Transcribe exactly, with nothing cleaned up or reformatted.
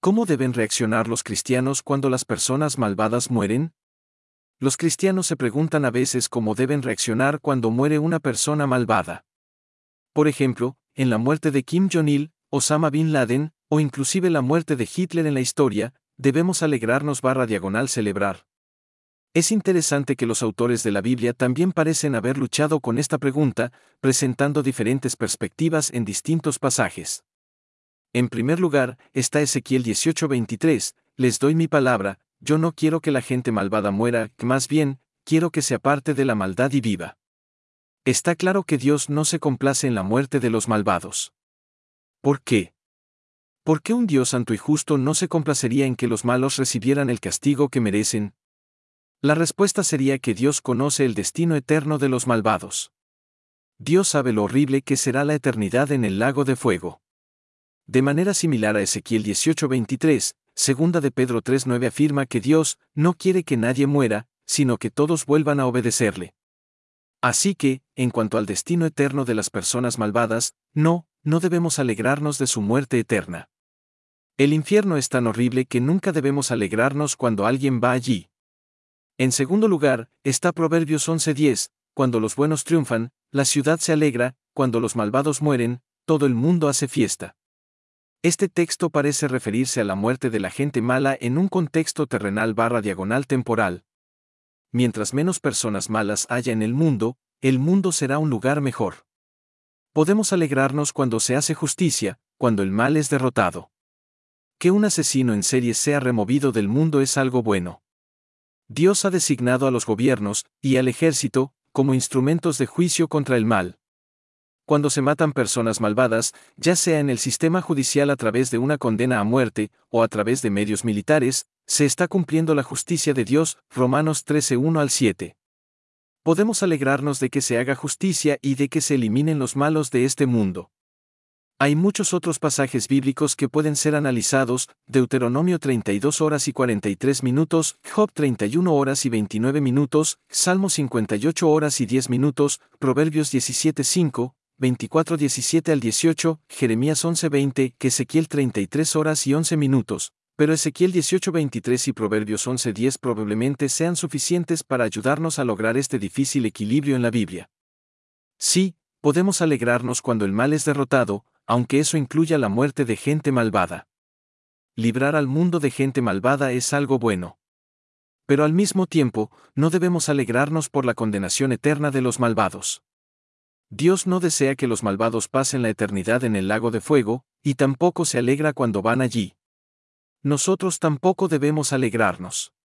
¿Cómo deben reaccionar los cristianos cuando las personas malvadas mueren? Los cristianos se preguntan a veces cómo deben reaccionar cuando muere una persona malvada. Por ejemplo, en la muerte de Kim Jong-il, Osama Bin Laden, o inclusive la muerte de Hitler en la historia, debemos alegrarnos barra diagonal celebrar. Es interesante que los autores de la Biblia también parecen haber luchado con esta pregunta, presentando diferentes perspectivas en distintos pasajes. En primer lugar, está Ezequiel dieciocho veintitrés, les doy mi palabra, yo no quiero que la gente malvada muera, más bien, quiero que se aparte de la maldad y viva. Está claro que Dios no se complace en la muerte de los malvados. ¿Por qué? ¿Por qué un Dios santo y justo no se complacería en que los malos recibieran el castigo que merecen? La respuesta sería que Dios conoce el destino eterno de los malvados. Dios sabe lo horrible que será la eternidad en el lago de fuego. De manera similar a Ezequiel dieciocho veintitrés, segunda de Pedro tres nueve afirma que Dios no quiere que nadie muera, sino que todos vuelvan a obedecerle. Así que, en cuanto al destino eterno de las personas malvadas, no, no debemos alegrarnos de su muerte eterna. El infierno es tan horrible que nunca debemos alegrarnos cuando alguien va allí. En segundo lugar, está Proverbios once diez, cuando los buenos triunfan, la ciudad se alegra, cuando los malvados mueren, todo el mundo hace fiesta. Este texto parece referirse a la muerte de la gente mala en un contexto terrenal barra diagonal temporal. Mientras menos personas malas haya en el mundo, el mundo será un lugar mejor. Podemos alegrarnos cuando se hace justicia, cuando el mal es derrotado. Que un asesino en serie sea removido del mundo es algo bueno. Dios ha designado a los gobiernos y al ejército como instrumentos de juicio contra el mal. Cuando se matan personas malvadas, ya sea en el sistema judicial a través de una condena a muerte, o a través de medios militares, se está cumpliendo la justicia de Dios, Romanos trece uno al siete. Podemos alegrarnos de que se haga justicia y de que se eliminen los malos de este mundo. Hay muchos otros pasajes bíblicos que pueden ser analizados, Deuteronomio treinta y dos horas y cuarenta y tres minutos, Job treinta y una horas y veintinueve minutos, Salmo cincuenta y ocho horas y diez minutos, Proverbios diecisiete cinco, veinticuatro diecisiete al dieciocho, Jeremías once veinte, que Ezequiel treinta y tres horas y once minutos, pero Ezequiel dieciocho veintitrés y Proverbios once diez probablemente sean suficientes para ayudarnos a lograr este difícil equilibrio en la Biblia. Sí, podemos alegrarnos cuando el mal es derrotado, aunque eso incluya la muerte de gente malvada. Librar al mundo de gente malvada es algo bueno. Pero al mismo tiempo, no debemos alegrarnos por la condenación eterna de los malvados. Dios no desea que los malvados pasen la eternidad en el lago de fuego, y tampoco se alegra cuando van allí. Nosotros tampoco debemos alegrarnos.